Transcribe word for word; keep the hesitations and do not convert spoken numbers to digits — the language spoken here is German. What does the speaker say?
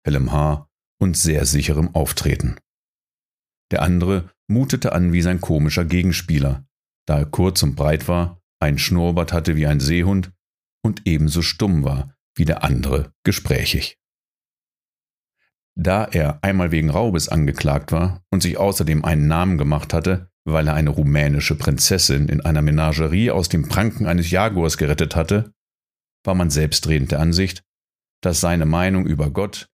hellem Haar und sehr sicherem Auftreten. Der andere mutete an wie sein komischer Gegenspieler, da er kurz und breit war, einen Schnurrbart hatte wie ein Seehund und ebenso stumm war wie der andere gesprächig. Da er einmal wegen Raubes angeklagt war und sich außerdem einen Namen gemacht hatte, weil er eine rumänische Prinzessin in einer Menagerie aus dem Pranken eines Jaguars gerettet hatte, war man selbstredend der Ansicht, dass seine Meinung über Gott